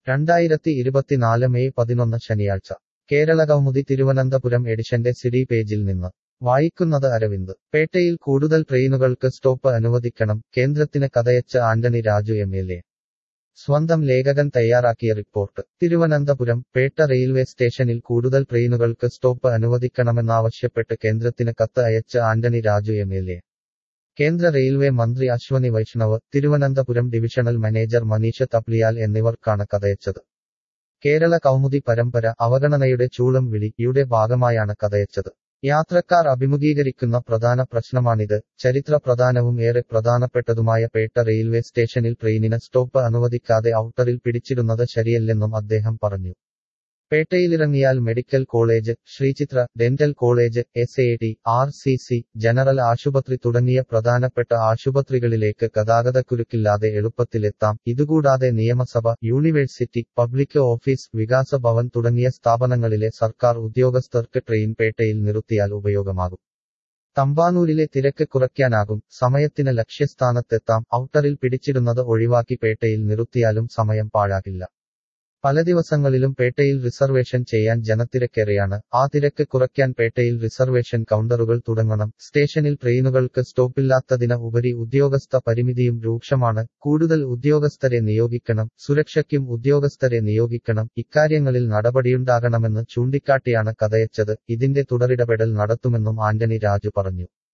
2024 May 11 ശനിയാഴ്ച കേരള കൗമുദി തിരുവനന്തപുരം എഡിഷന്റെ CD പേജിൽ നിന്ന് വായിക്കുന്നത് അരവിന്ദ്. പേട്ടയിൽ കൂടുതൽ ട്രെയിനുകൾക്ക് സ്റ്റോപ്പ് അനുവദിക്കണം, കേന്ദ്രത്തിന് കഥയച്ച് ആന്റണി രാജു എം.എൽ.എ. സ്വന്തം ലേഖകൻ തയ്യാറാക്കിയ റിപ്പോർട്ട്. തിരുവനന്തപുരം. പേട്ട റെയിൽവേ സ്റ്റേഷനിൽ കൂടുതൽ ട്രെയിനുകൾക്ക് സ്റ്റോപ്പ് അനുവദിക്കണമെന്നാവശ്യപ്പെട്ട് കേന്ദ്രത്തിന് കത്ത് അയച്ച് ആന്റണി രാജു എം.എൽ.എ. കേന്ദ്ര റെയിൽവേ മന്ത്രി അശ്വനി വൈഷ്ണവ്, തിരുവനന്തപുരം ഡിവിഷണൽ മാനേജർ മനീഷ് തപ്ലിയാൽ എന്നിവർക്കാണ് കഥയച്ചത്. കേരള കൗമുദി പരമ്പര അവഗണനയുടെ ചൂളം വിളി യുടെ ഭാഗമായാണ് കഥയച്ചത്. യാത്രക്കാർ അഭിമുഖീകരിക്കുന്ന പ്രധാന പ്രശ്നമാണിത്. ചരിത്ര പ്രധാനവും ഏറെ പ്രധാനപ്പെട്ടതുമായ പേട്ട റെയിൽവേ സ്റ്റേഷനിൽ ട്രെയിനിന് സ്റ്റോപ്പ് അനുവദിക്കാതെ ഔട്ടറിൽ പിടിച്ചിടുന്നത് ശരിയല്ലെന്നും അദ്ദേഹം പറഞ്ഞു. പേട്ടയിലിറങ്ങിയാൽ medical college, Sree Chitra dental college, SAT, RCC, general ആശുപത്രി തുടങ്ങിയ പ്രധാനപ്പെട്ട ആശുപത്രികളിലേക്ക് ഗതാഗതക്കുരുക്കില്ലാതെ എളുപ്പത്തിലെത്താം. ഇതുകൂടാതെ നിയമസഭ, യൂണിവേഴ്സിറ്റി, പബ്ലിക് ഓഫീസ്, വികാസ ഭവൻ തുടങ്ങിയ സ്ഥാപനങ്ങളിലെ സർക്കാർ ഉദ്യോഗസ്ഥർക്ക് ട്രെയിൻ പേട്ടയിൽ നിർത്തിയാൽ ഉപയോഗമാകും. തമ്പാനൂരിലെ തിരക്ക് കുറയ്ക്കാനാകും. സമയത്തിന് ലക്ഷ്യസ്ഥാനത്തെത്താം. ഔട്ടറിൽ പിടിച്ചിടുന്നത് ഒഴിവാക്കി പേട്ടയിൽ നിർത്തിയാലും സമയം പാഴാകില്ല. പല ദിവസങ്ങളിലും പേട്ടയിൽ റിസർവേഷൻ ചെയ്യാൻ ജനത്തിരക്കേറെയാണ്. ആ തിരക്ക് കുറയ്ക്കാൻ പേട്ടയിൽ റിസർവേഷൻ കൗണ്ടറുകൾ തുടങ്ങണം. സ്റ്റേഷനിൽ ട്രെയിനുകൾക്ക് സ്റ്റോപ്പില്ലാത്തതിന് ഉപരി ഉദ്യോഗസ്ഥ പരിമിതിയും രൂക്ഷമാണ്. കൂടുതൽ ഉദ്യോഗസ്ഥരെ നിയോഗിക്കണം. സുരക്ഷയ്ക്കും ഉദ്യോഗസ്ഥരെ നിയോഗിക്കണം. ഇക്കാര്യങ്ങളിൽ നടപടിയുണ്ടാകണമെന്ന് ചൂണ്ടിക്കാട്ടിയാണ് കഥയച്ചത്. ഇതിന്റെ തുടരിടപെടൽ നടത്തുമെന്നും ആന്റണി രാജു പറഞ്ഞു.